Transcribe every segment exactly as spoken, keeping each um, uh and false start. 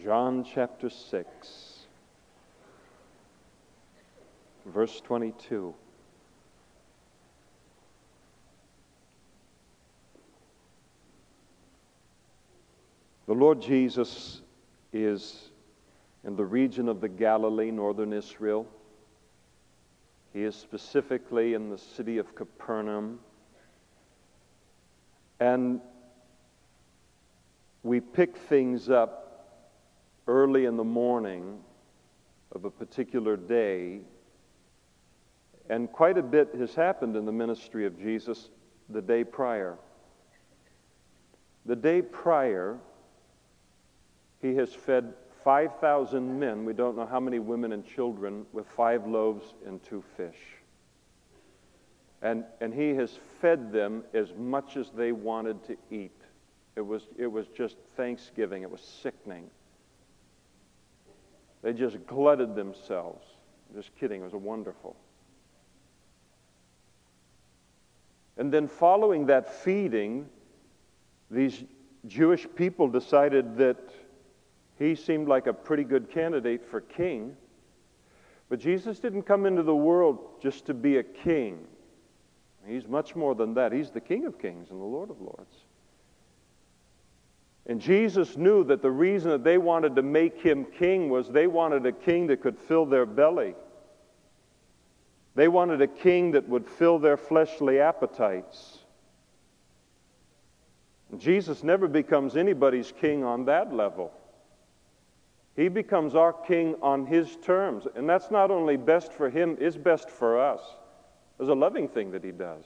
John chapter six, verse twenty-two. The Lord Jesus is in the region of the Galilee, northern Israel. He is specifically in the city of Capernaum. And we pick things up early in the morning of a particular day, and quite a bit has happened in the ministry of Jesus the day prior. The day prior, he has fed five thousand men, we don't know how many women and children, with five loaves and two fish. And, and he has fed them as much as they wanted to eat. It was, it was just Thanksgiving. It was sickening. They just glutted themselves. Just kidding. It was wonderful. And then following that feeding, these Jewish people decided that he seemed like a pretty good candidate for king. But Jesus didn't come into the world just to be a king. He's much more than that. He's the King of Kings and the Lord of Lords. And Jesus knew that the reason that they wanted to make him king was they wanted a king that could fill their belly. They wanted a king that would fill their fleshly appetites. And Jesus never becomes anybody's king on that level. He becomes our king on his terms. And that's not only best for him, it's best for us. It's a loving thing that he does.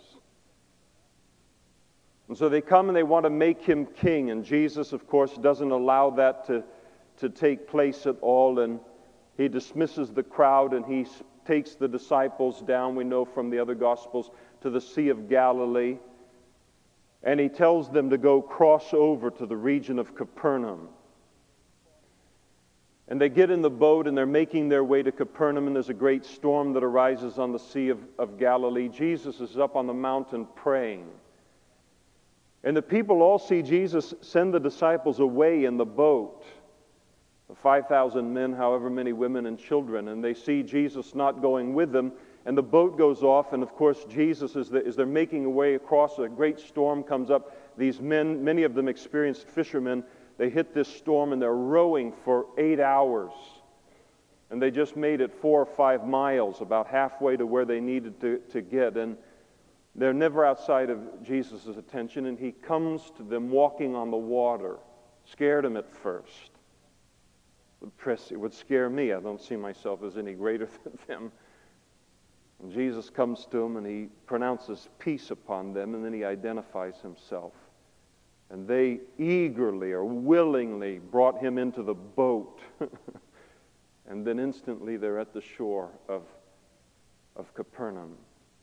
And so they come and they want to make him king. And Jesus, of course, doesn't allow that to, to take place at all. And he dismisses the crowd and he takes the disciples down, we know from the other Gospels, to the Sea of Galilee. And he tells them to go cross over to the region of Capernaum. And they get in the boat and they're making their way to Capernaum, and there's a great storm that arises on the Sea of, of Galilee. Jesus is up on the mountain praying. And the people all see Jesus send the disciples away in the boat, the five thousand men, however many women and children, and they see Jesus not going with them, and the boat goes off, and of course Jesus, as, the, as they're making their way across, a great storm comes up. These men, many of them experienced fishermen, they hit this storm and they're rowing for eight hours. And they just made it four or five miles, about halfway to where they needed to, to get. And they're never outside of Jesus' attention. And he comes to them walking on the water. Scared them at first. It would scare me. I don't see myself as any greater than them. And Jesus comes to them and he pronounces peace upon them, and then he identifies himself. And they eagerly or willingly brought him into the boat. And then instantly they're at the shore of, of Capernaum.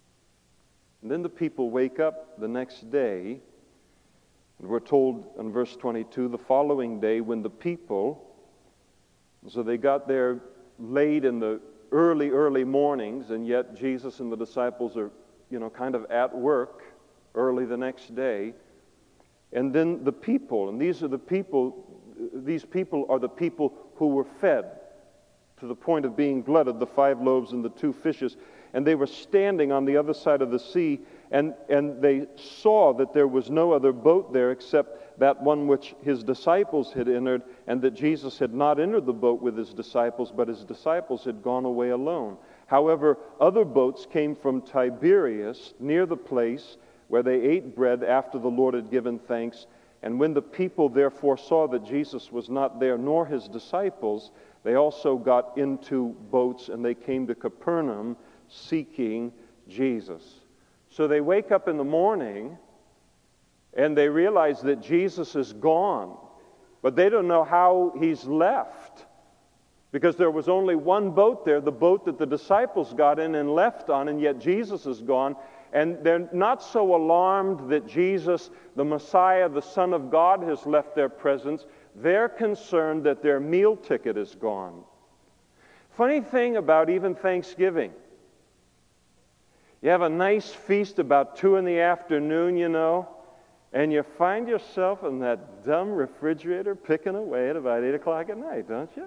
And then the people wake up the next day. And we're told in verse twenty-two, the following day when the people, so they got there late in the early, early mornings, and yet Jesus and the disciples are, you know, kind of at work early the next day. And then the people, and these are the people, these people are the people who were fed to the point of being glutted, the five loaves and the two fishes. And they were standing on the other side of the sea, and, and they saw that there was no other boat there except that one which his disciples had entered, and that Jesus had not entered the boat with his disciples, but his disciples had gone away alone. However, other boats came from Tiberias, near the place where they ate bread after the Lord had given thanks. And when the people therefore saw that Jesus was not there, nor his disciples, they also got into boats, and they came to Capernaum seeking Jesus. So they wake up in the morning, and they realize that Jesus is gone. But they don't know how he's left, because there was only one boat there, the boat that the disciples got in and left on, and yet Jesus is gone. And they're not so alarmed that Jesus, the Messiah, the Son of God, has left their presence. They're concerned that their meal ticket is gone. Funny thing about even Thanksgiving. You have a nice feast about two in the afternoon, you know, And you find yourself in that dumb refrigerator picking away at about eight o'clock at night, don't you?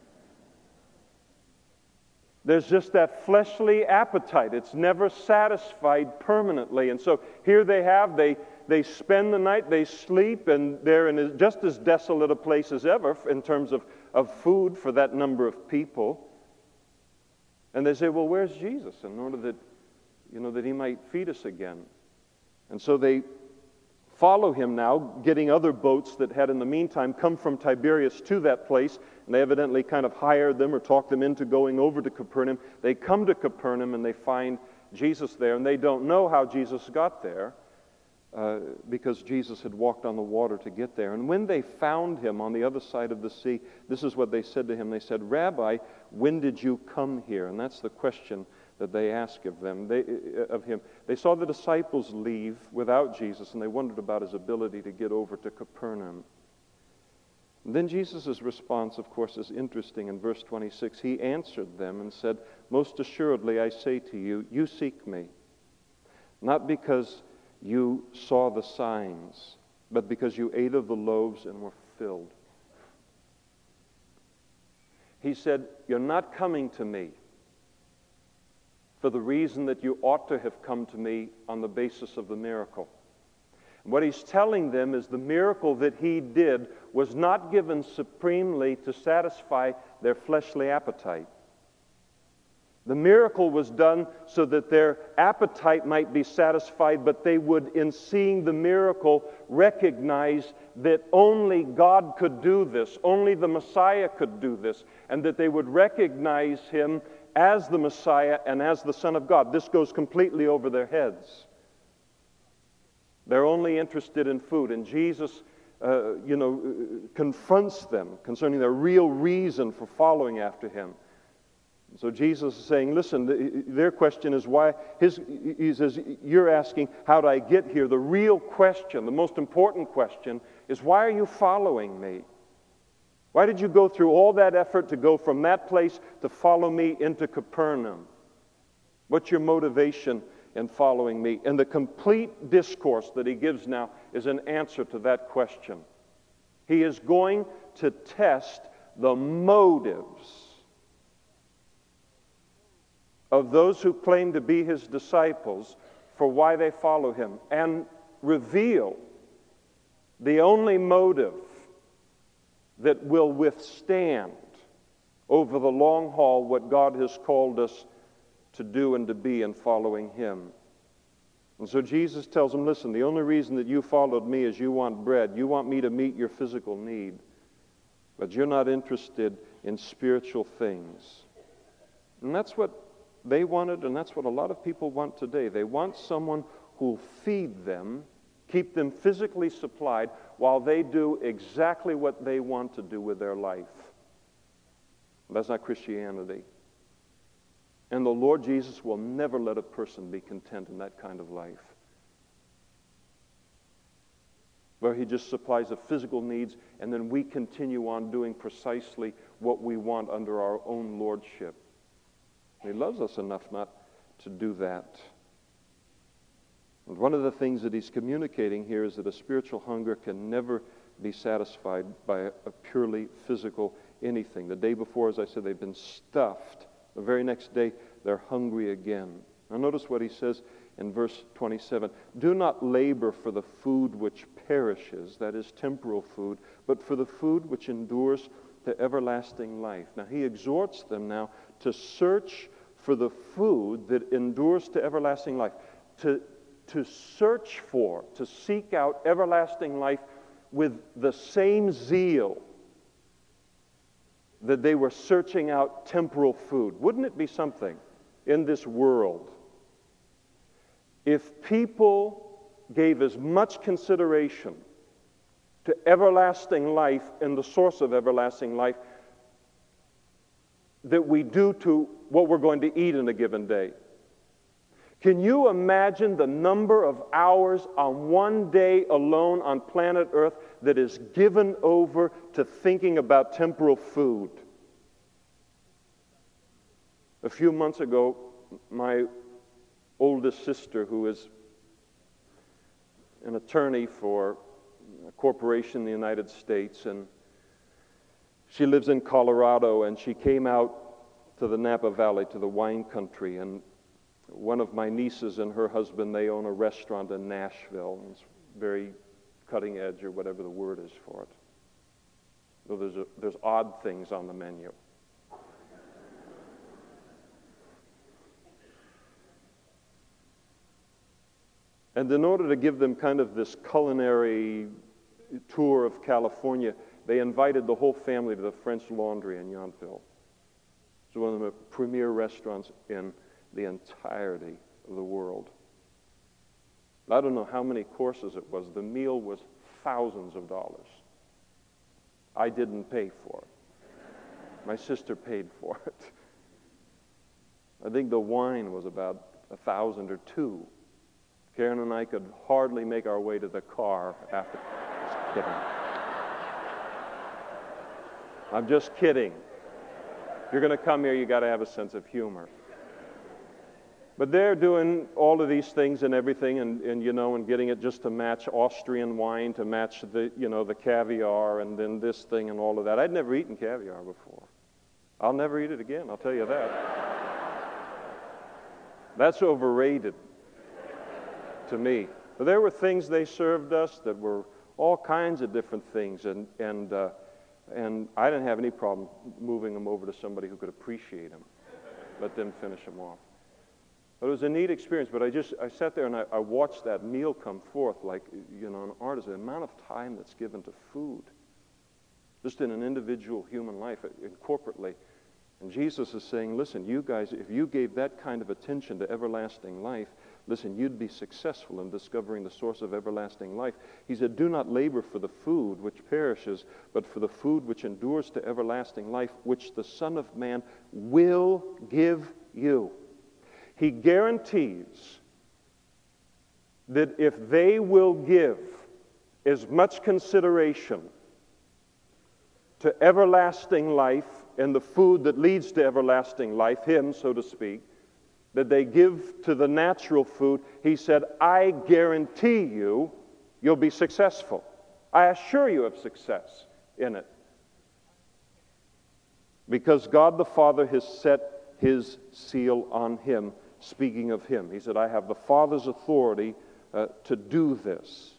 There's just that fleshly appetite. It's never satisfied permanently. And so here they have, they, they spend the night, they sleep, and they're in just as desolate a place as ever in terms of, of food for that number of people. And they say, well, where's Jesus? In order that, you know, that he might feed us again. And so they follow him now, getting other boats that had in the meantime come from Tiberias to that place, and they evidently kind of hired them or talked them into going over to Capernaum. They come to Capernaum and they find Jesus there, and they don't know how Jesus got there uh, because Jesus had walked on the water to get there. And when they found him on the other side of the sea, this is what they said to him. They said, Rabbi, when did you come here? And that's the question that they ask of them, they, of him. They saw the disciples leave without Jesus, and they wondered about his ability to get over to Capernaum. And then Jesus' response, of course, is interesting. In verse twenty-six, he answered them and said, most assuredly I say to you, you seek me, not because you saw the signs, but because you ate of the loaves and were filled. He said, you're not coming to me for the reason that you ought to have come to me on the basis of the miracle. What he's telling them is the miracle that he did was not given supremely to satisfy their fleshly appetite. The miracle was done so that their appetite might be satisfied, but they would, in seeing the miracle, recognize that only God could do this, only the Messiah could do this, and that they would recognize him as the Messiah and as the Son of God. This goes completely over their heads. They're only interested in food, and Jesus, uh, you know, confronts them concerning their real reason for following after him. So Jesus is saying, listen, their question is why, his, he says, you're asking, how did I get here? The real question, the most important question, is why are you following me? Why did you go through all that effort to go from that place to follow me into Capernaum? What's your motivation in following me? And the complete discourse that he gives now is an answer to that question. He is going to test the motives of those who claim to be his disciples for why they follow him, and reveal the only motive that will withstand over the long haul what God has called us to do and to be in following him. And so Jesus tells them, listen, the only reason that you followed me is you want bread. You want me to meet your physical need. But you're not interested in spiritual things. And that's what they wanted, and that's what a lot of people want today. They want someone who'll feed them, keep them physically supplied, while they do exactly what they want to do with their life. That's not Christianity. And the Lord Jesus will never let a person be content in that kind of life, where he just supplies the physical needs, and then we continue on doing precisely what we want under our own lordship. He loves us enough not to do that. And one of the things that he's communicating here is that a spiritual hunger can never be satisfied by a, a purely physical anything. The day before, as I said, they've been stuffed. The very next day, they're hungry again. Now notice what he says in verse twenty-seven. Do not labor for the food which perishes, that is temporal food, but for the food which endures to everlasting life. Now he exhorts them now to search for the food that endures to everlasting life, to, to search for, to seek out everlasting life with the same zeal that they were searching out temporal food. Wouldn't it be something in this world if people gave as much consideration to everlasting life and the source of everlasting life that we do to what we're going to eat in a given day? Can you imagine the number of hours on one day alone on planet Earth that is given over to thinking about temporal food? A few months ago, my oldest sister, who is an attorney for a corporation in the United States, and she lives in Colorado, and she came out to the Napa Valley, to the wine country, and one of my nieces and her husband, they own a restaurant in Nashville. It's very cutting edge, or whatever the word is for it. So there's, a, there's odd things on the menu. And in order to give them kind of this culinary tour of California, they invited the whole family to the French Laundry in Yountville. It's one of the premier restaurants in the entirety of the world. I don't know how many courses it was. The meal was thousands of dollars. I didn't pay for it. My sister paid for it. I think the wine was about a thousand or two. Karen and I could hardly make our way to the car after. Just kidding. I'm just kidding. If you're going to come here, you got to have a sense of humor. But they're doing all of these things and everything, and, and you know, and getting it just to match Austrian wine, to match the, you know, the caviar, and then this thing and all of that. I'd never eaten caviar before. I'll never eat it again, I'll tell you that. That's overrated to me. But there were things they served us that were all kinds of different things, and and uh, and I didn't have any problem moving them over to somebody who could appreciate them, let them finish them off. But it was a neat experience. But I just I sat there and I, I watched that meal come forth, like, you know, an artist. The amount of time that's given to food, just in an individual human life, and corporately. And Jesus is saying, listen, you guys, if you gave that kind of attention to everlasting life, listen, you'd be successful in discovering the source of everlasting life. He said, do not labor for the food which perishes, but for the food which endures to everlasting life, which the Son of Man will give you. He guarantees that if they will give as much consideration to everlasting life and the food that leads to everlasting life, Him, so to speak, that they give to the natural food, He said, I guarantee you, you'll be successful. I assure you of success in it. Because God the Father has set His seal on Him, speaking of Him. He said, I have the Father's authority uh, to do this.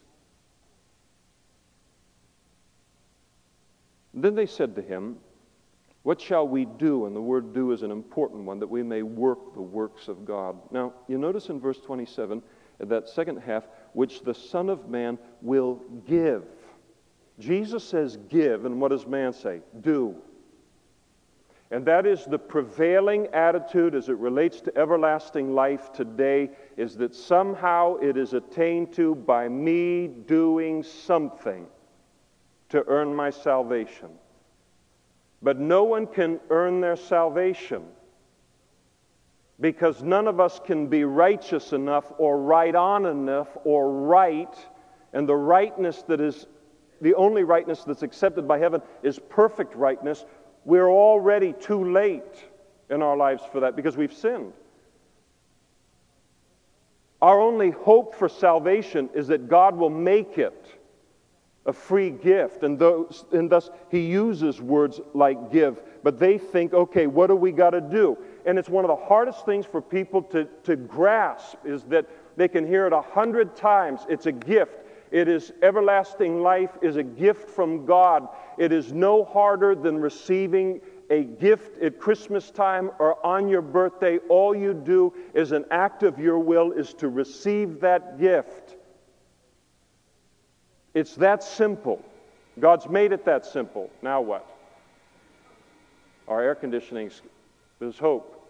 Then they said to Him, what shall we do? And the word do is an important one, that we may work the works of God. Now, you notice in verse twenty-seven, that second half, which the Son of Man will give. Jesus says give, and what does man say? Do. And that is the prevailing attitude as it relates to everlasting life today, is that somehow it is attained to by me doing something to earn my salvation. But no one can earn their salvation, because none of us can be righteous enough or right on enough or right, and the rightness that is, the only rightness that's accepted by heaven is perfect rightness. We're already too late in our lives for that because we've sinned. Our only hope for salvation is that God will make it a free gift, and, those, and thus He uses words like give. But they think, okay, what do we got to do? And it's one of the hardest things for people to, to grasp, is that they can hear it a hundred times. It's a gift. It is everlasting life is a gift from God. It is no harder than receiving a gift at Christmas time or on your birthday. All you do is an act of your will is to receive that gift. It's that simple. God's made it that simple. Now what? Our air conditioning, there's hope.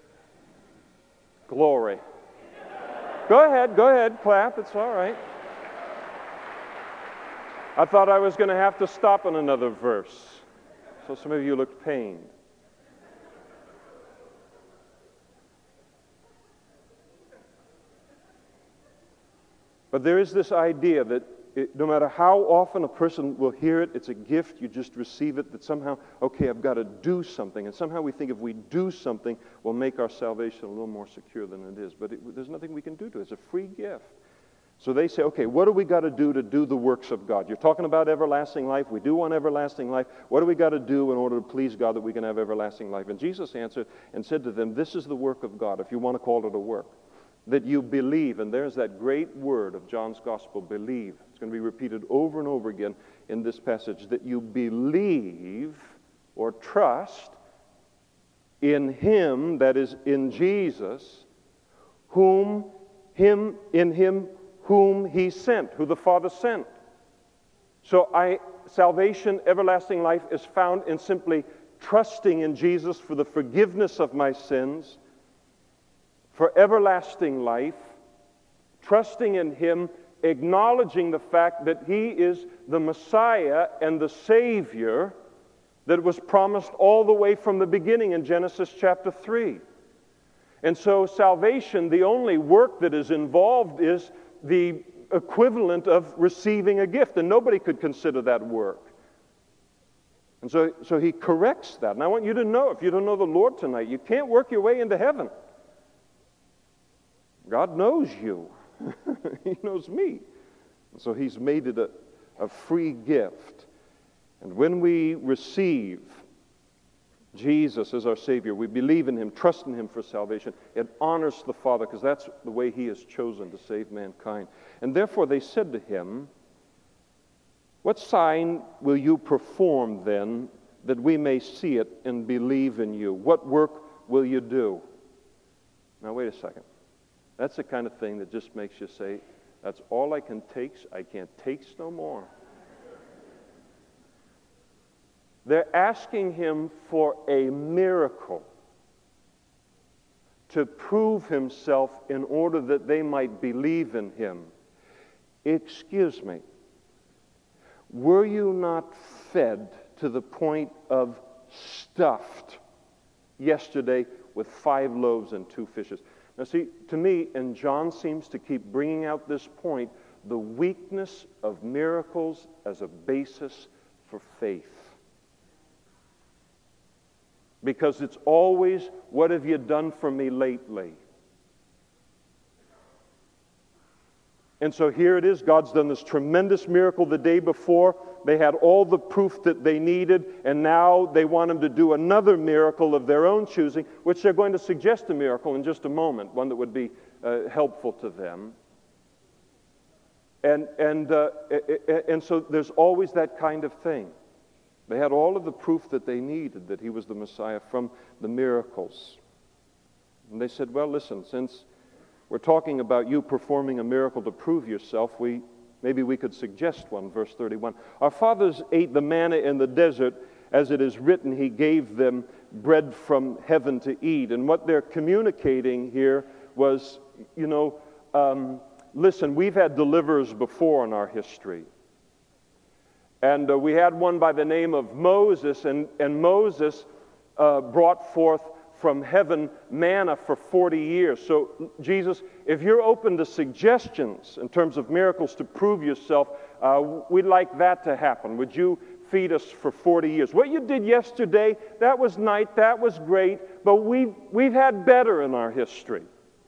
Glory. Go ahead, go ahead, clap, it's all right. I thought I was going to have to stop on another verse. So some of you looked pained. But there is this idea that it, no matter how often a person will hear it, it's a gift, you just receive it, that somehow, okay, I've got to do something. And somehow we think if we do something, we'll make our salvation a little more secure than it is. But it, there's nothing we can do to it. It's a free gift. So they say, okay, what do we got to do to do the works of God? You're talking about everlasting life. We do want everlasting life. What do we got to do in order to please God that we can have everlasting life? And Jesus answered and said to them, this is the work of God, if you want to call it a work, that you believe. And there's that great word of John's gospel, believe. It's going to be repeated over and over again in this passage, that you believe or trust in Him, that is in Jesus, whom Him, in Him whom He sent, who the Father sent. So I, salvation, everlasting life is found in simply trusting in Jesus for the forgiveness of my sins, for everlasting life, trusting in Him, acknowledging the fact that He is the Messiah and the Savior that was promised all the way from the beginning in Genesis chapter three. And so salvation, the only work that is involved is the equivalent of receiving a gift, and nobody could consider that work. And so, so he corrects that. And I want you to know, if you don't know the Lord tonight, you can't work your way into heaven. God knows you. He knows me. And so He's made it a, a free gift. And when we receive Jesus as our Savior, we believe in Him, trust in Him for salvation, it honors the Father, because that's the way He has chosen to save mankind. And therefore they said to Him, what sign will you perform then, that we may see it and believe in you? What work will you do? Now wait a second. That's the kind of thing that just makes you say, that's all I can takes, I can't takes no more. They're asking Him for a miracle to prove Himself in order that they might believe in Him. Excuse me, were you not fed to the point of stuffed yesterday with five loaves and two fishes? Now see, to me, and John seems to keep bringing out this point, the weakness of miracles as a basis for faith. Because it's always, what have you done for me lately? And so here it is, God's done this tremendous miracle the day before. They had all the proof that they needed, and now they want Him to do another miracle of their own choosing, which they're going to suggest a miracle in just a moment, one that would be uh, helpful to them. And, and, uh, and so there's always that kind of thing. They had all of the proof that they needed that He was the Messiah from the miracles. And they said, well, listen, since we're talking about you performing a miracle to prove yourself, we maybe we could suggest one. Verse thirty-one. Our fathers ate the manna in the desert, as it is written, He gave them bread from heaven to eat. And what they're communicating here was, you know, um, listen, we've had deliverers before in our history. And uh, we had one by the name of Moses, and, and Moses uh, brought forth from heaven manna for forty years. So, Jesus, if you're open to suggestions in terms of miracles to prove yourself, uh, we'd like that to happen. Would you feed us for forty years? What you did yesterday, that was nice, that was great, but we've, we've had better in our history.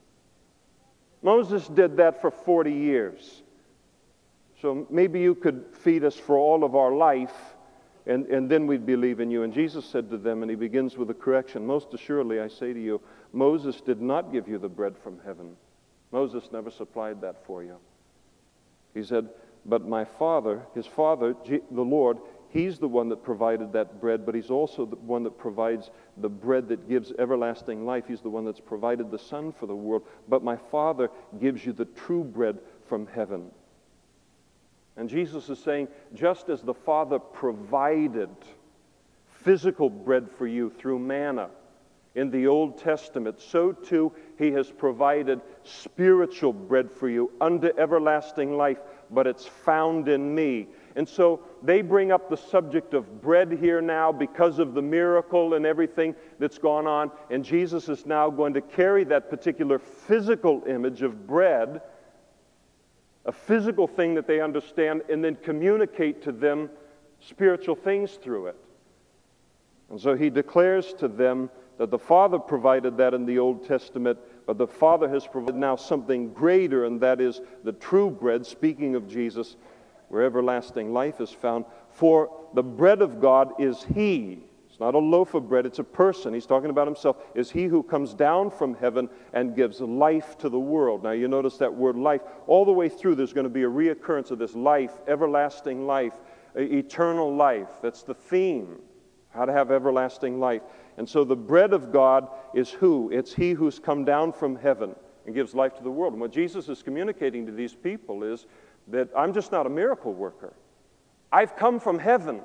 Moses did that for forty years. So maybe you could feed us for all of our life, and, and then we'd believe in you. And Jesus said to them, and He begins with a correction, most assuredly I say to you, Moses did not give you the bread from heaven. Moses never supplied that for you. He said, but my Father, His Father, the Lord, He's the one that provided that bread, but He's also the one that provides the bread that gives everlasting life. He's the one that's provided the Son for the world. But my Father gives you the true bread from heaven. And Jesus is saying, just as the Father provided physical bread for you through manna in the Old Testament, so too He has provided spiritual bread for you unto everlasting life, but it's found in me. And so they bring up the subject of bread here now because of the miracle and everything that's gone on, and Jesus is now going to carry that particular physical image of bread, a physical thing that they understand, and then communicate to them spiritual things through it. And so he declares to them that the Father provided that in the Old Testament, but the Father has provided now something greater, and that is the true bread, speaking of Jesus, where everlasting life is found. For the bread of God is He. It's not a loaf of bread, it's a person. He's talking about Himself. Is He who comes down from heaven and gives life to the world. Now you notice that word life. All the way through there's going to be a reoccurrence of this life, everlasting life, eternal life. That's the theme. How to have everlasting life. And so the bread of God is who? It's He who's come down from heaven and gives life to the world. And what Jesus is communicating to these people is that I'm just not a miracle worker. I've come from heaven.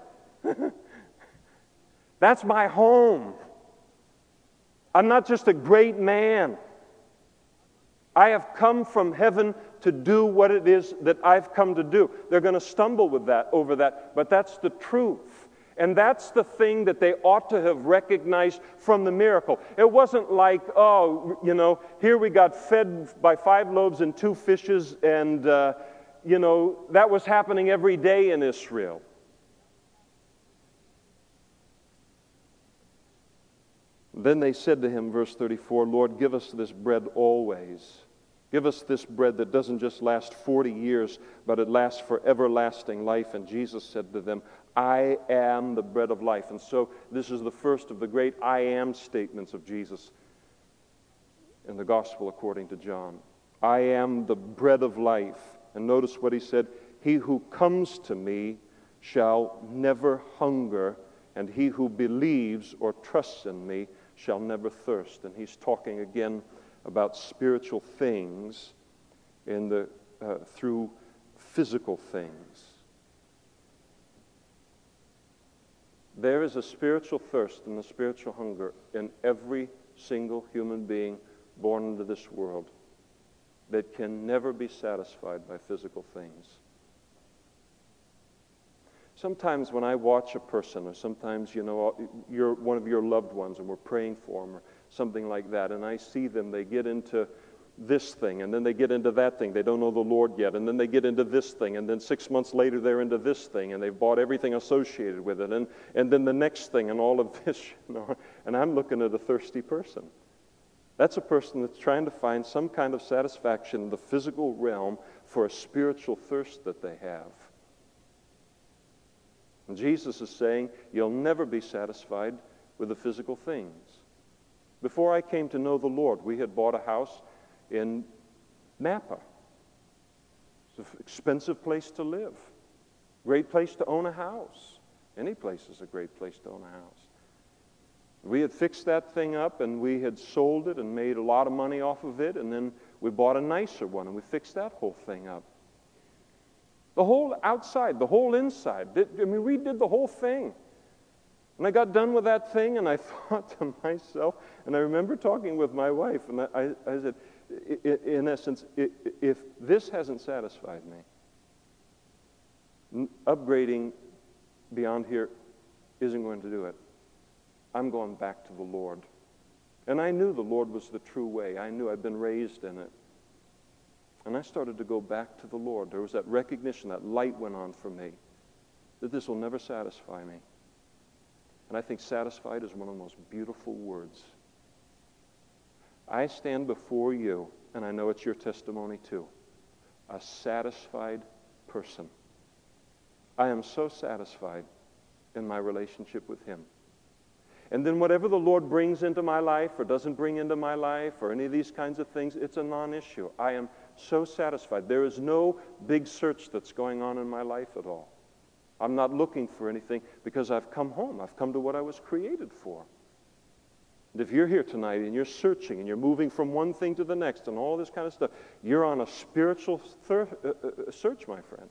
That's my home. I'm not just a great man. I have come from heaven to do what it is that I've come to do. They're going to stumble with that, over that, but that's the truth. And that's the thing that they ought to have recognized from the miracle. It wasn't like, oh, you know, here we got fed by five loaves and two fishes, and, uh, you know, that was happening every day in Israel. Then they said to him, verse thirty-four, Lord, give us this bread always. Give us this bread that doesn't just last forty years, but it lasts for everlasting life. And Jesus said to them, I am the bread of life. And so this is the first of the great I am statements of Jesus in the gospel according to John. I am the bread of life. And notice what he said, he who comes to me shall never hunger, and he who believes or trusts in me shall never thirst. And he's talking again about spiritual things in the uh, through physical things. There is a spiritual thirst and a spiritual hunger in every single human being born into this world that can never be satisfied by physical things. Sometimes when I watch a person, or sometimes, you know, you're one of your loved ones and we're praying for them or something like that, and I see them, they get into this thing, and then they get into that thing. They don't know the Lord yet, and then they get into this thing, and then six months later they're into this thing, and they've bought everything associated with it, and, and then the next thing, and all of this, you know, and I'm looking at a thirsty person. That's a person that's trying to find some kind of satisfaction in the physical realm for a spiritual thirst that they have. And Jesus is saying, you'll never be satisfied with the physical things. Before I came to know the Lord, we had bought a house in Napa. It's an expensive place to live. Great place to own a house. Any place is a great place to own a house. We had fixed that thing up, and we had sold it and made a lot of money off of it, and then we bought a nicer one, and we fixed that whole thing up. The whole outside, the whole inside. I mean, we did the whole thing. And I got done with that thing, and I thought to myself, and I remember talking with my wife, and I, I, I said, in essence, if this hasn't satisfied me, upgrading beyond here isn't going to do it. I'm going back to the Lord. And I knew the Lord was the true way. I knew I'd been raised in it. And I started to go back to the Lord. There was that recognition, that light went on for me, that this will never satisfy me. And I think satisfied is one of the most beautiful words. I stand before you, and I know it's your testimony too, a satisfied person. I am so satisfied in my relationship with Him. And then whatever the Lord brings into my life or doesn't bring into my life or any of these kinds of things, it's a non-issue. I am so satisfied. There is no big search that's going on in my life at all. I'm not looking for anything because I've come home. I've come to what I was created for. And if you're here tonight and you're searching and you're moving from one thing to the next and all this kind of stuff, you're on a spiritual thir- uh, uh, search, my friend.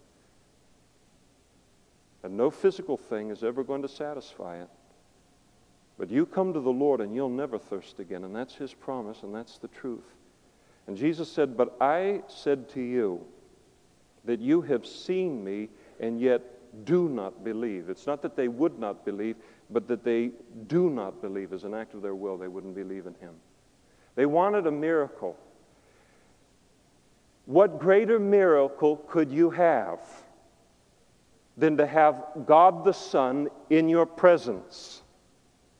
And no physical thing is ever going to satisfy it. But you come to the Lord and you'll never thirst again. And that's His promise, and that's the truth. And Jesus said, but I said to you that you have seen me and yet do not believe. It's not that they would not believe, but that they do not believe. As an act of their will, they wouldn't believe in Him. They wanted a miracle. What greater miracle could you have than to have God the Son in your presence?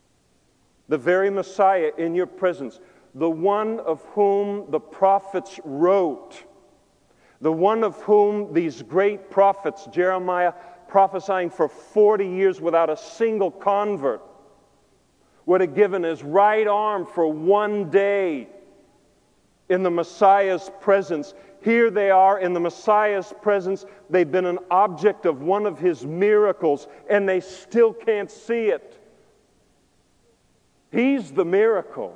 the very Messiah in your presence, the one of whom the prophets wrote, the one of whom these great prophets, Jeremiah prophesying for forty years without a single convert, would have given his right arm for one day in the Messiah's presence. Here they are in the Messiah's presence. They've been an object of one of his miracles, and they still can't see it. He's the miracle.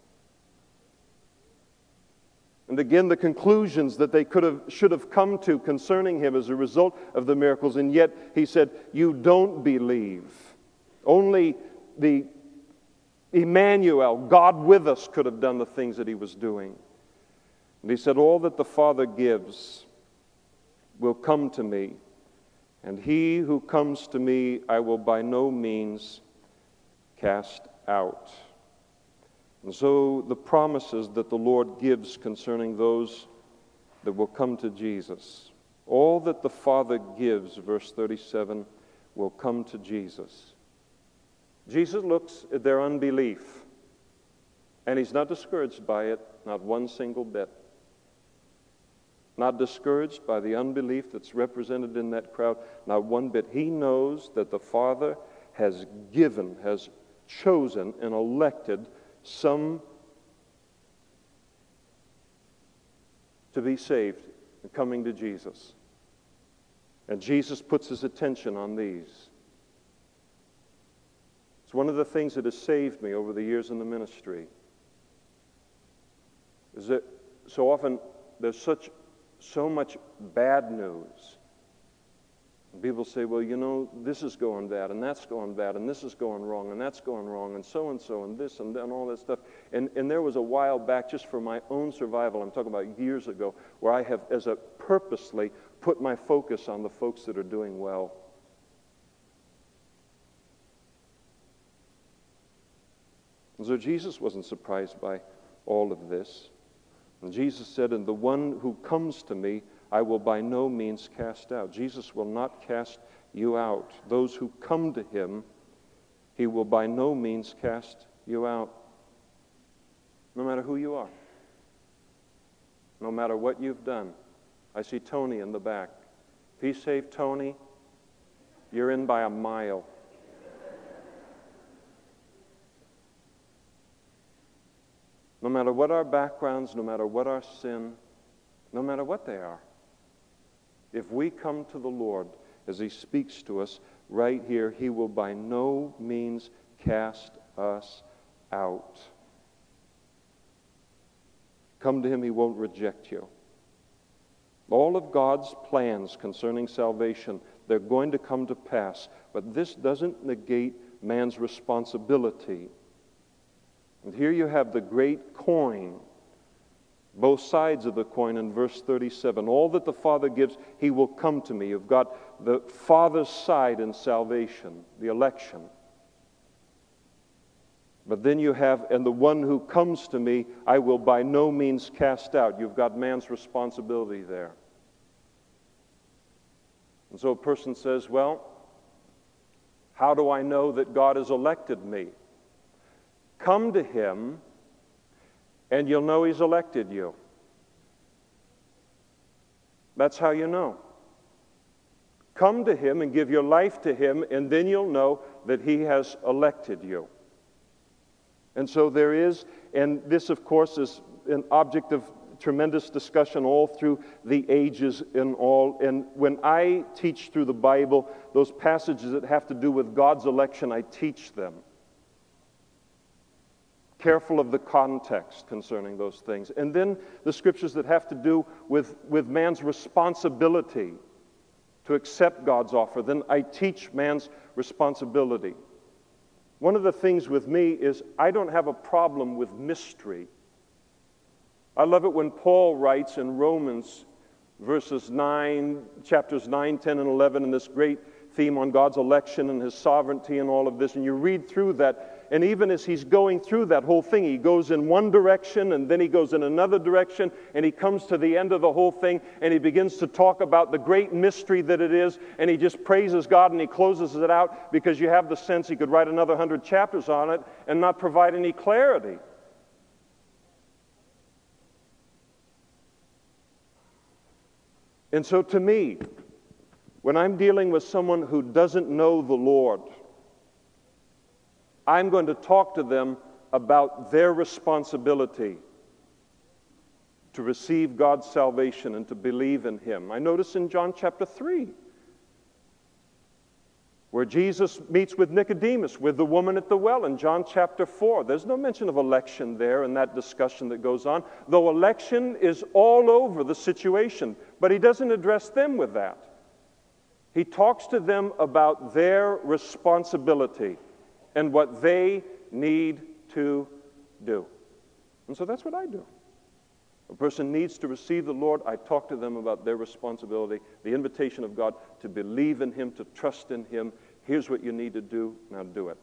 And again, the conclusions that they could have, should have come to concerning him as a result of the miracles, and yet he said, you don't believe. Only the Emmanuel, God with us, could have done the things that he was doing. And he said, all that the Father gives will come to me, and he who comes to me I will by no means cast out. And so the promises that the Lord gives concerning those that will come to Jesus, all that the Father gives, verse thirty-seven, will come to Jesus. Jesus looks at their unbelief, and he's not discouraged by it, not one single bit. Not discouraged by the unbelief that's represented in that crowd, not one bit. He knows that the Father has given, has chosen and elected some to be saved and coming to Jesus. And Jesus puts his attention on these. It's one of the things that has saved me over the years in the ministry, is that so often there's such so much bad news. And people say, well, you know, this is going bad, and that's going bad, and this is going wrong, and that's going wrong, and so-and-so, and this, and, and all that stuff. And, and there was a while back, just for my own survival, I'm talking about years ago, where I have, as a purposely, put my focus on the folks that are doing well. And so Jesus wasn't surprised by all of this. And Jesus said, and the one who comes to me, I will by no means cast out. Jesus will not cast you out. Those who come to him, he will by no means cast you out. No matter who you are. No matter what you've done. I see Tony in the back. If he saved Tony, you're in by a mile. No matter what our backgrounds, no matter what our sin, no matter what they are, if we come to the Lord as he speaks to us right here, he will by no means cast us out. Come to him, he won't reject you. All of God's plans concerning salvation, they're going to come to pass, but this doesn't negate man's responsibility. And here you have the great coin, both sides of the coin in verse thirty-seven. All that the Father gives, he will come to me. You've got the Father's side in salvation, the election. But then you have, and the one who comes to me, I will by no means cast out. You've got man's responsibility there. And so a person says, well, how do I know that God has elected me? Come to him, and you'll know he's elected you. That's how you know. Come to him and give your life to him, and then you'll know that he has elected you. And so there is, and this, of course, is an object of tremendous discussion all through the ages and all. And when I teach through the Bible, those passages that have to do with God's election, I teach them. Careful of the context concerning those things. And then the scriptures that have to do with, with man's responsibility to accept God's offer. Then I teach man's responsibility. One of the things with me is I don't have a problem with mystery. I love it when Paul writes in Romans verses nine, chapters nine, ten, and eleven in this great theme on God's election and His sovereignty and all of this, and you read through that, and even as he's going through that whole thing, he goes in one direction, and then he goes in another direction, and he comes to the end of the whole thing, and he begins to talk about the great mystery that it is, and he just praises God, and he closes it out, because you have the sense he could write another hundred chapters on it and not provide any clarity. And so to me, when I'm dealing with someone who doesn't know the Lord, I'm going to talk to them about their responsibility to receive God's salvation and to believe in Him. I notice in John chapter three, where Jesus meets with Nicodemus, with the woman at the well in John chapter four. There's no mention of election there in that discussion that goes on, though election is all over the situation. But He doesn't address them with that. He talks to them about their responsibility and what they need to do. And so that's what I do. A person needs to receive the Lord. I talk to them about their responsibility, the invitation of God to believe in Him, to trust in Him. Here's what you need to do. Now do it.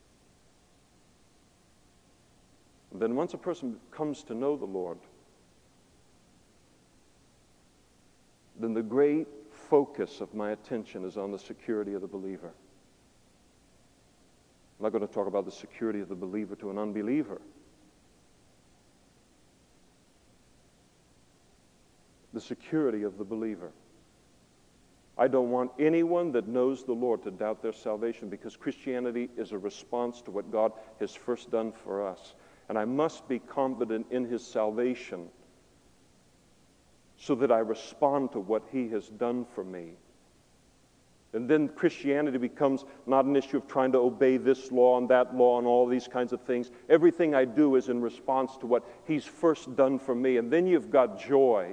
And then once a person comes to know the Lord, then the great focus of my attention is on the security of the believer. I'm not going to talk about the security of the believer to an unbeliever. The security of the believer. I don't want anyone that knows the Lord to doubt their salvation, because Christianity is a response to what God has first done for us. And I must be confident in His salvation so that I respond to what He has done for me. And then Christianity becomes not an issue of trying to obey this law and that law and all these kinds of things. Everything I do is in response to what He's first done for me. And then you've got joy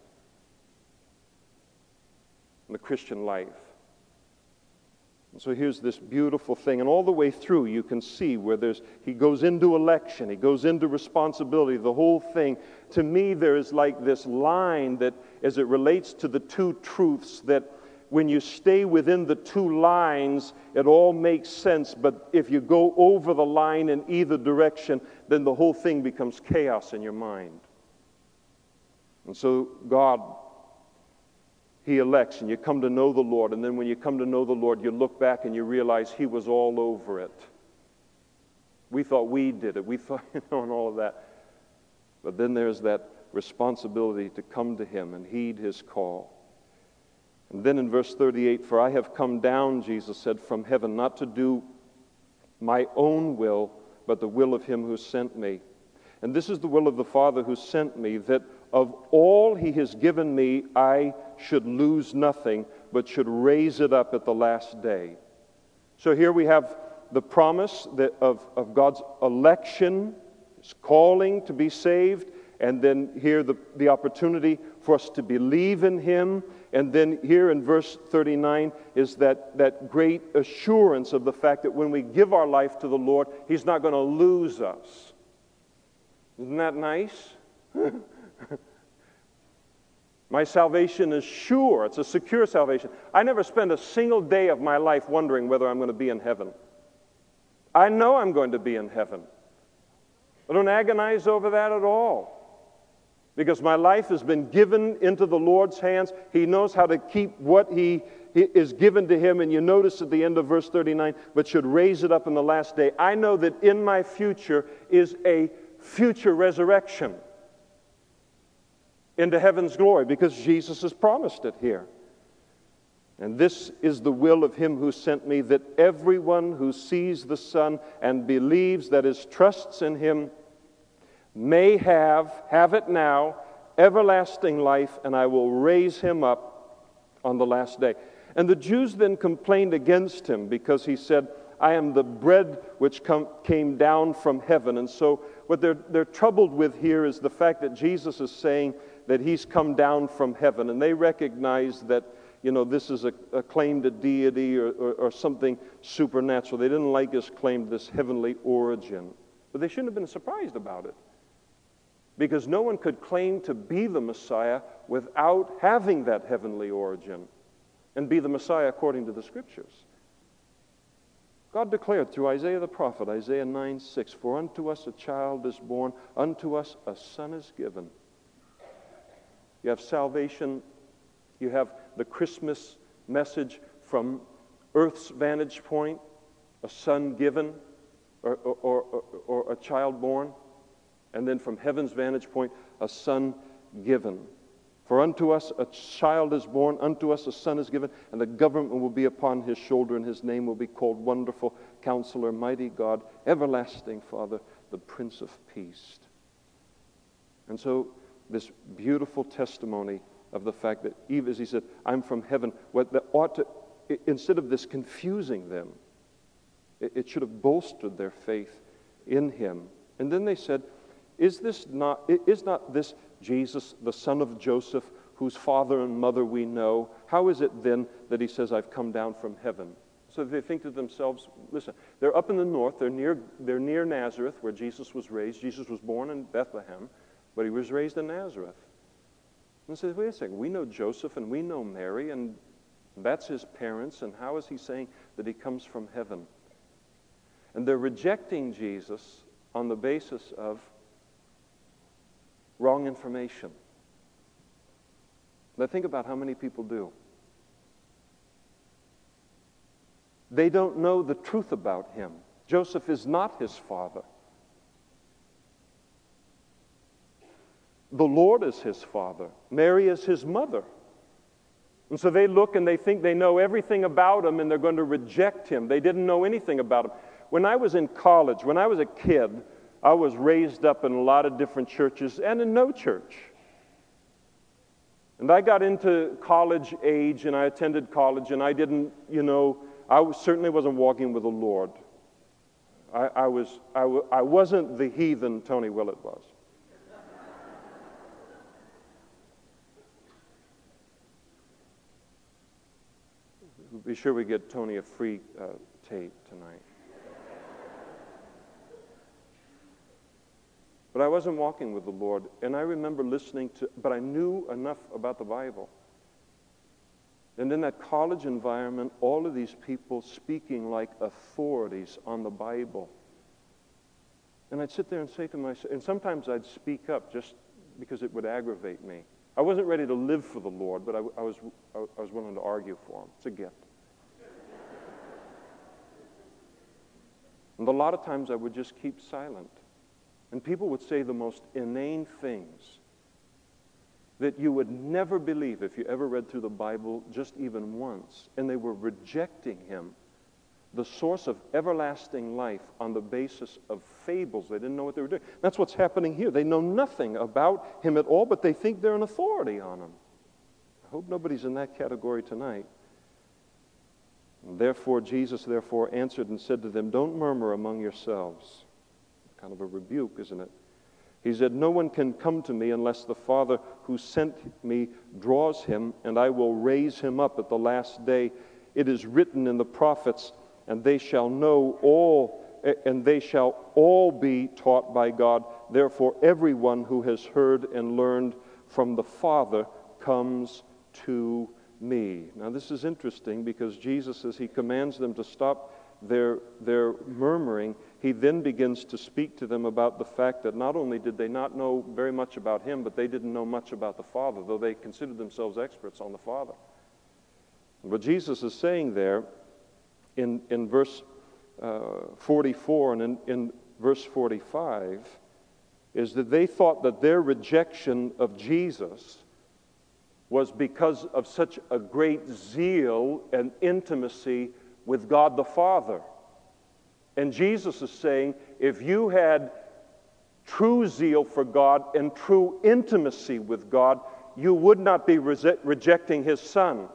in the Christian life. And so here's this beautiful thing. And all the way through you can see where there's, he goes into election, he goes into responsibility, the whole thing. To me, there is like this line that, as it relates to the two truths, that when you stay within the two lines, it all makes sense. But if you go over the line in either direction, then the whole thing becomes chaos in your mind. And so God, He elects, and you come to know the Lord. And then when you come to know the Lord, you look back and you realize He was all over it. We thought we did it. We thought, you know, and all of that. But then there's that responsibility to come to Him and heed His call. And then in verse thirty-eight, for I have come down, Jesus said, from heaven, not to do my own will, but the will of Him who sent me. And this is the will of the Father who sent me, that of all He has given me, I should lose nothing, but should raise it up at the last day. So here we have the promise that of, of God's election, His calling to be saved, and then here the, the opportunity for us to believe in Him. And then here in verse thirty-nine is that, that great assurance of the fact that when we give our life to the Lord, He's not going to lose us. Isn't that nice? My salvation is sure. It's a secure salvation. I never spend a single day of my life wondering whether I'm going to be in heaven. I know I'm going to be in heaven. I don't agonize over that at all, because my life has been given into the Lord's hands. He knows how to keep what He is given to Him. And you notice at the end of verse thirty-nine, but should raise it up in the last day. I know that in my future is a future resurrection into heaven's glory, because Jesus has promised it here. And this is the will of Him who sent me, that everyone who sees the Son and believes, that is, trusts in Him, may have, have it now, everlasting life, and I will raise him up on the last day. And the Jews then complained against Him, because He said, I am the bread which come, came down from heaven. And so what they're, they're troubled with here is the fact that Jesus is saying that He's come down from heaven. And they recognize that, you know, this is a, a claim to deity or, or, or something supernatural. They didn't like His claim to this heavenly origin. But they shouldn't have been surprised about it, because no one could claim to be the Messiah without having that heavenly origin. and be the Messiah according to the Scriptures. God declared through Isaiah the prophet, Isaiah nine six, "For unto us a child is born, unto us a son is given." You have salvation, you have the Christmas message from earth's vantage point, a son given, or, or, or, or a child born, and then from heaven's vantage point, a son given. For unto us a child is born, unto us a son is given, and the government will be upon his shoulder, and his name will be called Wonderful Counselor, Mighty God, Everlasting Father, the Prince of Peace. And so this beautiful testimony of the fact that Eve, as he said, "I'm from heaven," what that ought to, instead of this confusing them, it should have bolstered their faith in him. And then they said, Is this not, is not this Jesus, the son of Joseph, whose father and mother we know? How is it then that he says, "I've come down from heaven"? So they think to themselves, listen, they're up in the north, they're near, they're near Nazareth, where Jesus was raised. Jesus was born in Bethlehem, but he was raised in Nazareth. And they say, wait a second, we know Joseph and we know Mary, and that's his parents, and how is he saying that he comes from heaven? And they're rejecting Jesus on the basis of wrong information. Now think about how many people do. They don't know the truth about him. Joseph is not his father. The Lord is his father. Mary is his mother. And so they look and they think they know everything about him, and they're going to reject him. They didn't know anything about him. When I was in college, when I was a kid, I was raised up in a lot of different churches and in no church. And I got into college age and I attended college, and I didn't, you know, I was, certainly wasn't walking with the Lord. I, I, was, I, w- I wasn't the heathen Tony Willett was. Be sure we get Tony a free uh, tape tonight. But I wasn't walking with the Lord, and I remember listening to, but I knew enough about the Bible. And in that college environment, all of these people speaking like authorities on the Bible. And I'd sit there and say to myself, and sometimes I'd speak up just because it would aggravate me. I wasn't ready to live for the Lord, but I, I was I was willing to argue for him. It's a gift. And a lot of times I would just keep silent. And people would say the most inane things that you would never believe if you ever read through the Bible just even once. And they were rejecting him, the source of everlasting life, on the basis of fables. They didn't know what they were doing. That's what's happening here. They know nothing about him at all, but they think they're an authority on him. I hope nobody's in that category tonight. And therefore, Jesus therefore answered and said to them, "Don't murmur among yourselves." Kind of a rebuke, isn't it? He said, "No one can come to me unless the Father who sent me draws him, and I will raise him up at the last day. It is written in the prophets, and they shall know all, and they shall all be taught by God. Therefore, everyone who has heard and learned from the Father comes to me." Now, this is interesting because Jesus, as he commands them to stop their, their murmuring, he then begins to speak to them about the fact that not only did they not know very much about him, but they didn't know much about the Father, though they considered themselves experts on the Father. What Jesus is saying there in, in verse uh, forty-four and in, in verse forty-five is that they thought that their rejection of Jesus was because of such a great zeal and intimacy with God the Father. And Jesus is saying, if you had true zeal for God and true intimacy with God, you would not be rese- rejecting his Son.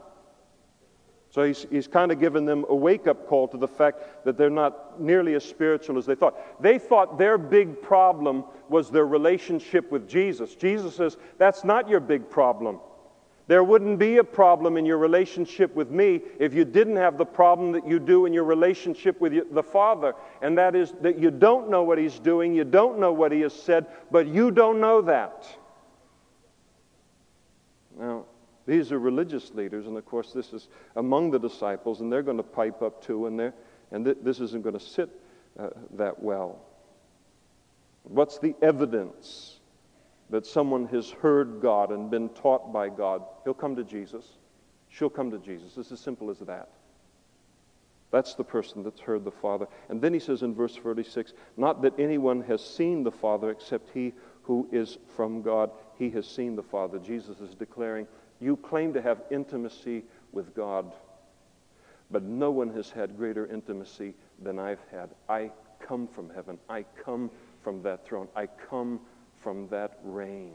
So he's, he's kind of given them a wake-up call to the fact that they're not nearly as spiritual as they thought. They thought their big problem was their relationship with Jesus. Jesus says, that's not your big problem. There wouldn't be a problem in your relationship with me if you didn't have the problem that you do in your relationship with the Father. And that is that you don't know what he's doing, you don't know what he has said, but you don't know that. Now, These are religious leaders, and of course this is among the disciples, and they're going to pipe up too, and, they're, and th- this isn't going to sit uh, that well. What's the evidence that someone has heard God and been taught by God? He'll come to Jesus. She'll come to Jesus. It's as simple as that. That's the person that's heard the Father. And then he says in verse forty-six, not that anyone has seen the Father except he who is from God. He has seen the Father. Jesus is declaring, you claim to have intimacy with God, but no one has had greater intimacy than I've had. I come from heaven. I come from that throne. I come from that reign.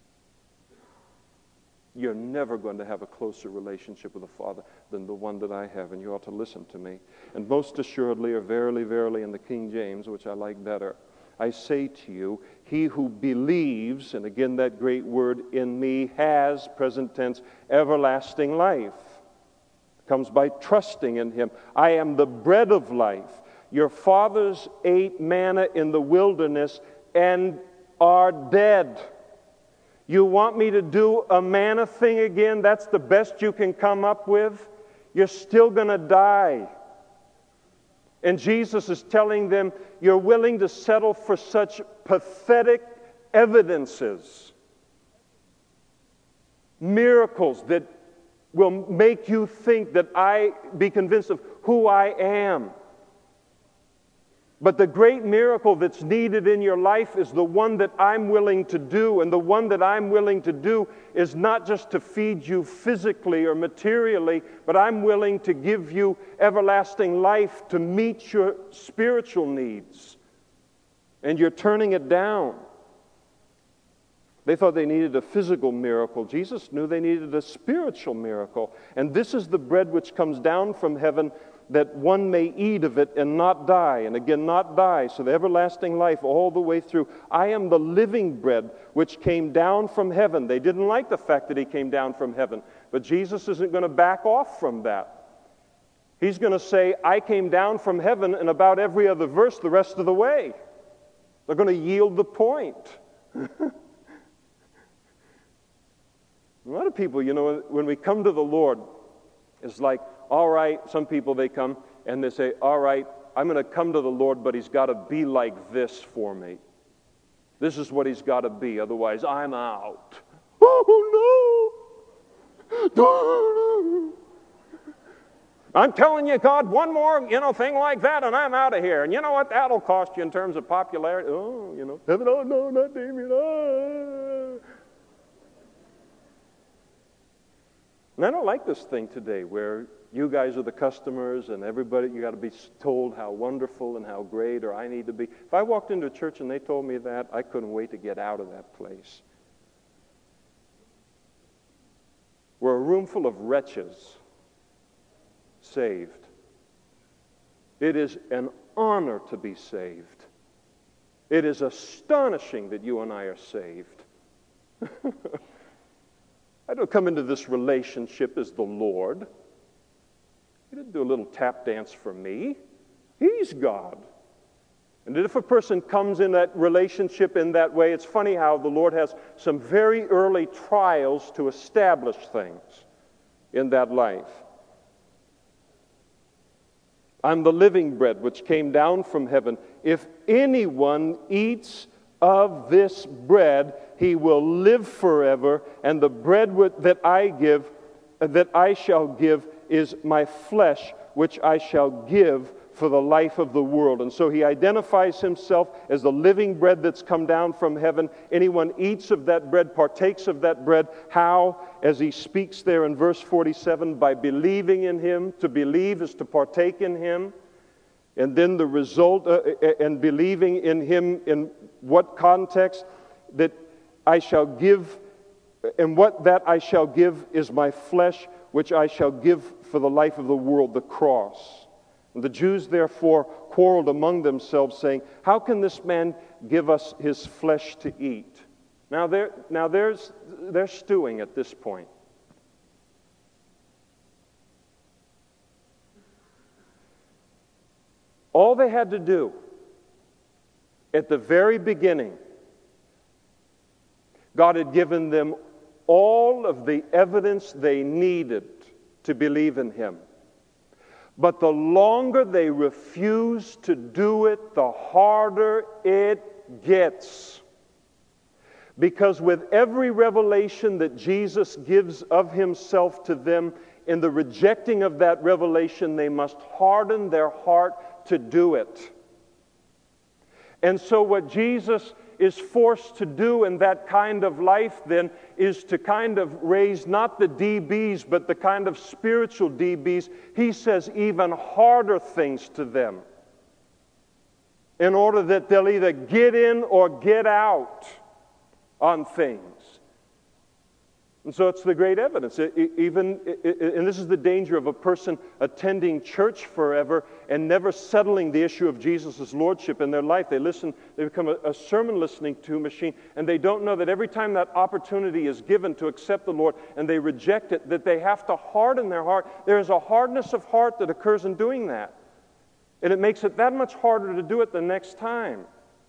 You're never going to have a closer relationship with the Father than the one that I have, and you ought to listen to me. And most assuredly, or verily, verily, in the King James, which I like better, I say to you, he who believes, and again that great word, in me, has, present tense, everlasting life. Comes by trusting in him. I am the bread of life. Your fathers ate manna in the wilderness and are dead. You want me to do a manna thing again? That's the best you can come up with? You're still going to die. And Jesus is telling them, you're willing to settle for such pathetic evidences, miracles that will make you think that I be convinced of who I am. But the great miracle that's needed in your life is the one that I'm willing to do. And the one that I'm willing to do is not just to feed you physically or materially, but I'm willing to give you everlasting life to meet your spiritual needs. And you're turning it down. They thought they needed a physical miracle. Jesus knew they needed a spiritual miracle. And this is the bread which comes down from heaven, that one may eat of it and not die. And again, not die. So the everlasting life all the way through. I am the living bread which came down from heaven. They didn't like the fact that he came down from heaven. But Jesus isn't going to back off from that. He's going to say, I came down from heaven, and about every other verse the rest of the way. They're going to yield the point. A lot of people, you know, when we come to the Lord, it's like, all right, some people, they come and they say, all right, I'm going to come to the Lord, but he's got to be like this for me. This is what he's got to be, otherwise I'm out. Oh, no. No. I'm telling you, God, one more, you know, thing like that, and I'm out of here. And you know what that'll cost you in terms of popularity? Oh, you know, heaven, oh, no, not Damien. Oh. And I don't like this thing today where you guys are the customers and everybody, you got to be told how wonderful and how great or I need to be. If I walked into a church and they told me that, I couldn't wait to get out of that place. We're a room full of wretches saved. It is an honor to be saved. It is astonishing that you and I are saved. I don't come into this relationship as the Lord. He didn't do a little tap dance for me. He's God. And if a person comes in that relationship in that way, it's funny how the Lord has some very early trials to establish things in that life. I'm the living bread which came down from heaven. If anyone eats of this bread, he will live forever, and the bread that I give, that I shall give, is my flesh, which I shall give for the life of the world. And so he identifies himself as the living bread that's come down from heaven. Anyone eats of that bread, partakes of that bread. How? As he speaks there in verse forty-seven, by believing in him. To believe is to partake in him. And then the result, uh, and believing in him in what context? That I shall give, and what that I shall give is my flesh, which I shall give for the life of the world, the cross. And the Jews therefore quarreled among themselves, saying, how can this man give us his flesh to eat? Now they're, now there's, they're stewing at this point. All they had to do at the very beginning, God had given them all of the evidence they needed to believe in him. But the longer they refuse to do it, the harder it gets. Because with every revelation that Jesus gives of himself to them, in the rejecting of that revelation, they must harden their heart to do it. And so what Jesus is forced to do in that kind of life then is to kind of raise not the D Bs, but the kind of spiritual D Bs. He says even harder things to them in order that they'll either get in or get out on things. And so it's the great evidence. It, it, even, it, and this is the danger of a person attending church forever and never settling the issue of Jesus' lordship in their life. They listen, they become a, a sermon listening to machine, and they don't know that every time that opportunity is given to accept the Lord and they reject it, that they have to harden their heart. There is a hardness of heart that occurs in doing that. And it makes it that much harder to do it the next time.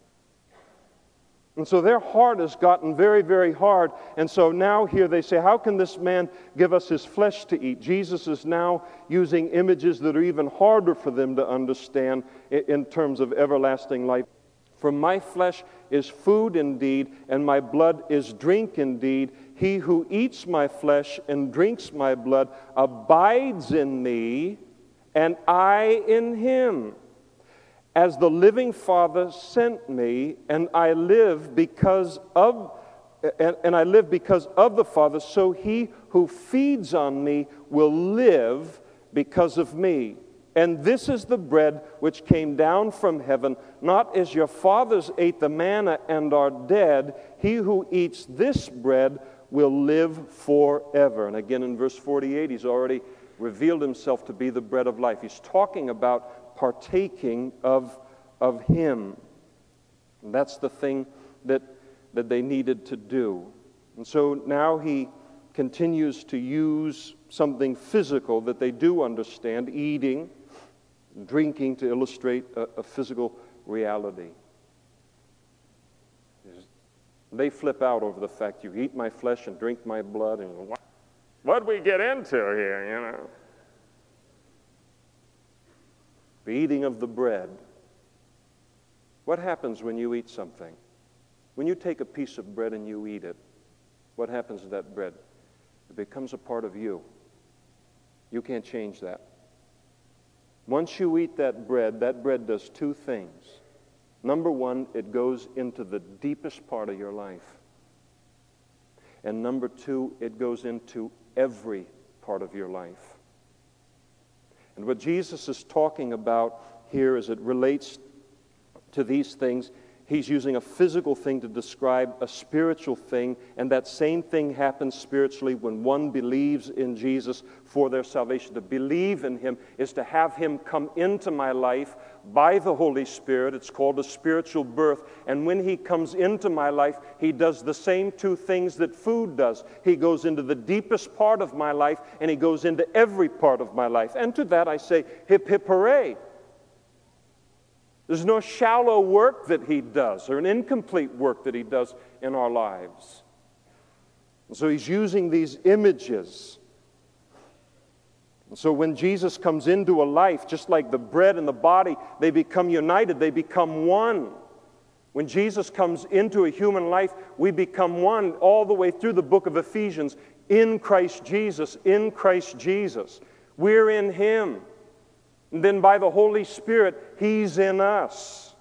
And so their heart has gotten very, very hard. And so now here they say, how can this man give us his flesh to eat? Jesus is now using images that are even harder for them to understand in terms of everlasting life. For my flesh is food indeed, and my blood is drink indeed. He who eats my flesh and drinks my blood abides in me, and I in him. As the living Father sent me, and I live because of and, and I live because of the Father, so he who feeds on me will live because of me. And this is the bread which came down from heaven, not as your fathers ate the manna and are dead. He who eats this bread will live forever. And again in verse forty-eight, he's already revealed himself to be the bread of life. He's talking about partaking of, of him. And that's the thing that, that they needed to do. And so now he continues to use something physical that they do understand, eating, drinking, to illustrate a, a physical reality. They flip out over the fact you eat my flesh and drink my blood, and what what'd we get into here, you know? The eating of the bread. What happens when you eat something? When you take a piece of bread and you eat it, what happens to that bread? It becomes a part of you. You can't change that. Once you eat that bread, that bread does two things. Number one, it goes into the deepest part of your life. And number two, it goes into every part of your life. And what Jesus is talking about here as it relates to these things, he's using a physical thing to describe a spiritual thing, and that same thing happens spiritually when one believes in Jesus for their salvation. To believe in him is to have him come into my life by the Holy Spirit. It's called a spiritual birth. And when he comes into my life, he does the same two things that food does. He goes into the deepest part of my life, and he goes into every part of my life. And to that I say, hip, hip, hooray. There's no shallow work that he does or an incomplete work that he does in our lives. And so he's using these images. And so when Jesus comes into a life, just like the bread and the body, they become united, they become one. When Jesus comes into a human life, we become one all the way through the book of Ephesians. In Christ Jesus, in Christ Jesus. We're in him. And then by the Holy Spirit, he's in us.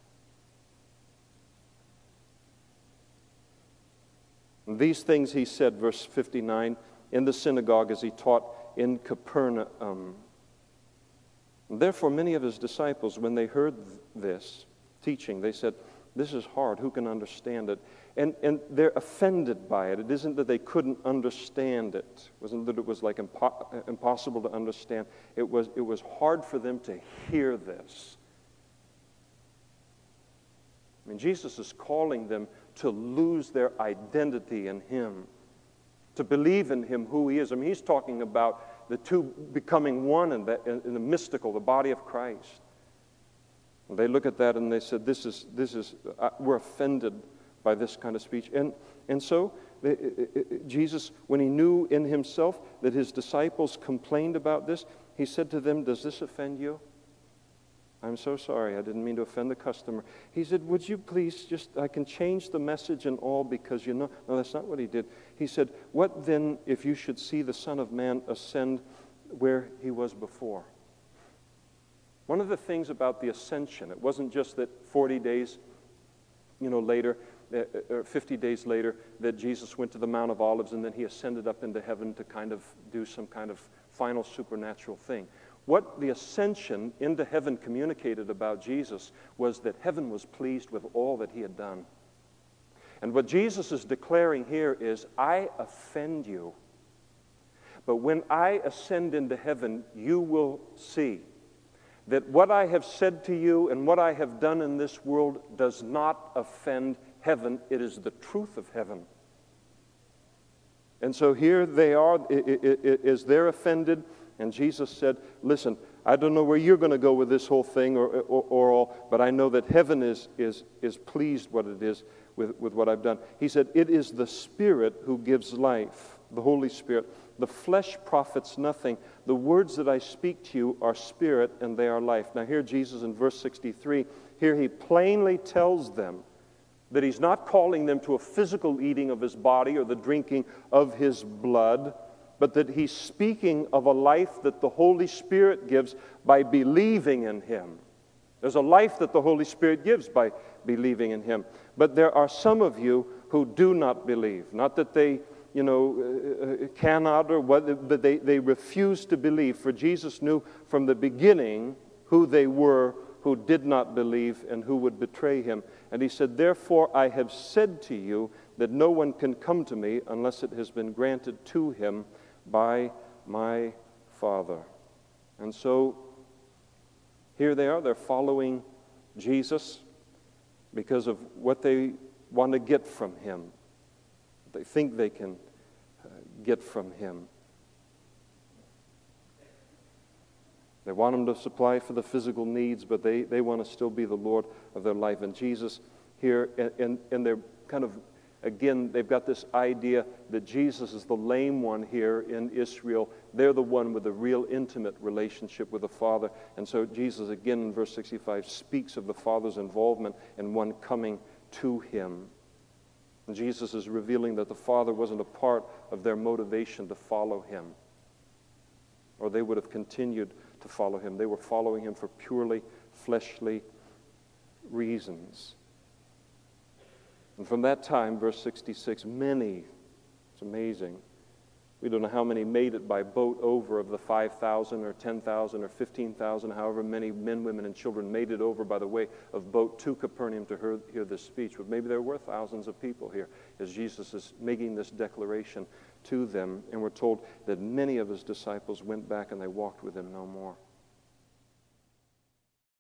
And these things he said, verse fifty-nine, in the synagogue as he taught in Capernaum. And therefore, many of his disciples, when they heard this teaching, they said, this is hard, who can understand it? And, and they're offended by it. It isn't that they couldn't understand it. It wasn't that it was like impo- impossible to understand. It was, it was hard for them to hear this. I mean, Jesus is calling them to lose their identity in him, to believe in him, who he is. I mean, he's talking about the two becoming one in the, in the mystical, the body of Christ. And they look at that and they said, this is, this is, uh, we're offended by this kind of speech. And, and so, the, uh, uh, Jesus, when he knew in himself that his disciples complained about this, he said to them, "Does this offend you? I'm so sorry, I didn't mean to offend the customer." He said, "Would you please just, I can change the message and all because you know." No, that's not what he did. He said, "What then if you should see the Son of Man ascend where he was before?" One of the things about the ascension, it wasn't just that forty days, you know, later, uh, or fifty days later, that Jesus went to the Mount of Olives and then he ascended up into heaven to kind of do some kind of final supernatural thing. What the ascension into heaven communicated about Jesus was that heaven was pleased with all that he had done. And what Jesus is declaring here is, I offend you, but when I ascend into heaven, you will see that what I have said to you and what I have done in this world does not offend heaven. It is the truth of heaven. And so here they are, is they're offended, and Jesus said, "Listen, I don't know where you're going to go with this whole thing or, or, or all, but I know that heaven is, is, is pleased what it is with, with what I've done." He said, "It is the Spirit who gives life, the Holy Spirit. The flesh profits nothing. The words that I speak to you are spirit and they are life." Now here Jesus in verse sixty-three, here he plainly tells them that he's not calling them to a physical eating of his body or the drinking of his blood, but that he's speaking of a life that the Holy Spirit gives by believing in him. There's a life that the Holy Spirit gives by believing in him. But there are some of you who do not believe. Not that they, you know, uh, cannot or what, but they, they refuse to believe. For Jesus knew from the beginning who they were who did not believe and who would betray him. And he said, "Therefore I have said to you that no one can come to me unless it has been granted to him by my Father." And so here they are, they're following Jesus because of what they want to get from him. They think they can uh, get from him. They want him to supply for the physical needs, but they, they want to still be the Lord of their life. And Jesus here, and, and, and they're kind of, again, they've got this idea that Jesus is the lame one here in Israel. They're the one with a real intimate relationship with the Father. And so Jesus, again in verse sixty-five, speaks of the Father's involvement in one coming to him. And Jesus is revealing that the Father wasn't a part of their motivation to follow him, or they would have continued to follow him. They were following him for purely fleshly reasons. And from that time, verse sixty-six, many, it's amazing, we don't know how many made it by boat over of the five thousand or ten thousand or fifteen thousand, however many men, women, and children made it over by the way of boat to Capernaum to hear, hear this speech. But maybe there were thousands of people here as Jesus is making this declaration to them. And we're told that many of his disciples went back and they walked with him no more.